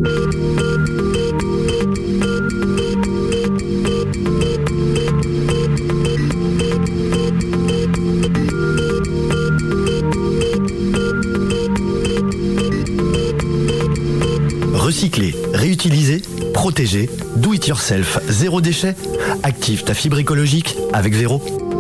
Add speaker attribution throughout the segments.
Speaker 1: Recycler, réutiliser, protéger, do it yourself, zéro déchet. Active ta fibre écologique avec Véro.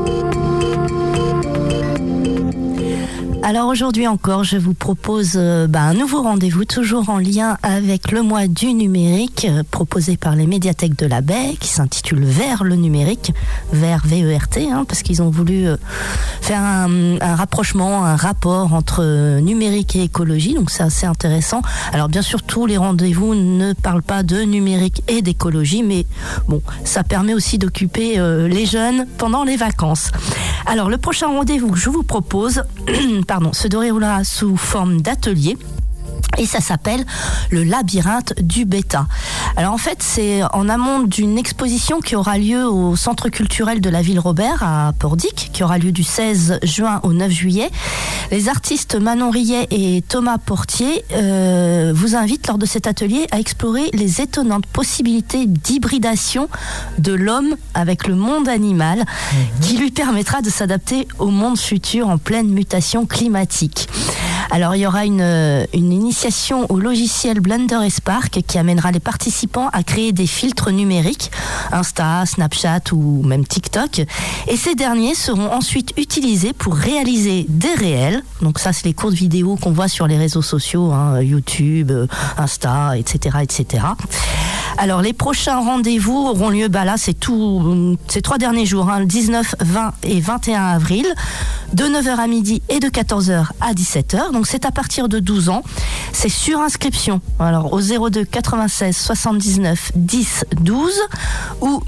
Speaker 2: Alors aujourd'hui encore, je vous propose un nouveau rendez-vous, toujours en lien avec le mois du numérique, proposé par les médiathèques de la Baie, qui s'intitule Vers le numérique, vers VERT, parce qu'ils ont voulu faire un rapprochement, un rapport entre numérique et écologie, donc c'est assez intéressant. Alors bien sûr, tous les rendez-vous ne parlent pas de numérique et d'écologie, mais bon, ça permet aussi d'occuper les jeunes pendant les vacances. Alors le prochain rendez-vous que je vous propose se déroulera sous forme d'atelier. Et ça s'appelle le labyrinthe du bêta. Alors en fait, c'est en amont d'une exposition qui aura lieu au Centre culturel de la Ville Robert à Pordic, qui aura lieu du 16 juin au 9 juillet. Les artistes Manon Rillet et Thomas Portier vous invitent lors de cet atelier à explorer les étonnantes possibilités d'hybridation de l'homme avec le monde animal, qui lui permettra de s'adapter au monde futur en pleine mutation climatique. Alors il y aura une initiation au logiciel Blender et Spark qui amènera les participants à créer des filtres numériques, Insta, Snapchat ou même TikTok. Et ces derniers seront ensuite utilisés pour réaliser des réels. Donc ça, c'est les courtes vidéos qu'on voit sur les réseaux sociaux, YouTube, Insta, etc., etc. Alors les prochains rendez-vous auront lieu, là c'est ces 3 derniers jours, le 19, 20 et 21 avril, de 9h à midi et de 14h à 17h. Donc c'est à partir de 12 ans. C'est sur inscription. Alors au 02 96 79 10 12 ou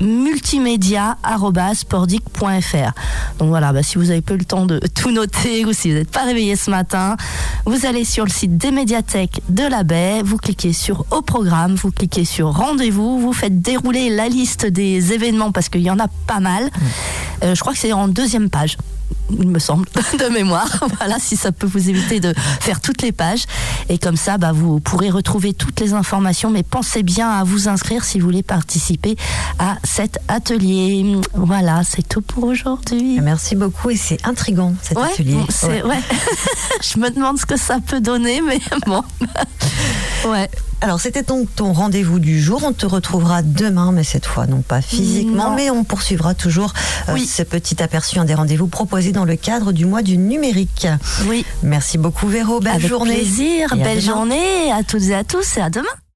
Speaker 2: multimédia@spordic.fr. Donc voilà, si vous avez peu le temps de tout noter ou si vous n'êtes pas réveillé ce matin, vous allez sur le site des médiathèques de la Baie, vous cliquez sur au programme, vous cliquez sur rendez-vous, vous faites dérouler la liste des événements parce qu'il y en a pas mal. Je crois que c'est en 2e page. Il me semble, de mémoire. Voilà, si ça peut vous éviter de faire toutes les pages. Et comme ça, vous pourrez retrouver toutes les informations. Mais pensez bien à vous inscrire si vous voulez participer à cet atelier. Voilà, c'est tout pour aujourd'hui.
Speaker 3: Merci beaucoup et c'est intriguant cet atelier.
Speaker 2: Je me demande ce que ça peut donner, mais bon. Ouais.
Speaker 3: Alors, c'était donc ton rendez-vous du jour. On te retrouvera demain, mais cette fois, non pas physiquement, mais on poursuivra toujours ce petit aperçu, des rendez-vous proposés dans le cadre du mois du numérique.
Speaker 2: Oui.
Speaker 3: Merci beaucoup, Véro. Belle journée.
Speaker 2: Avec plaisir. Belle journée à toutes et à tous et à demain.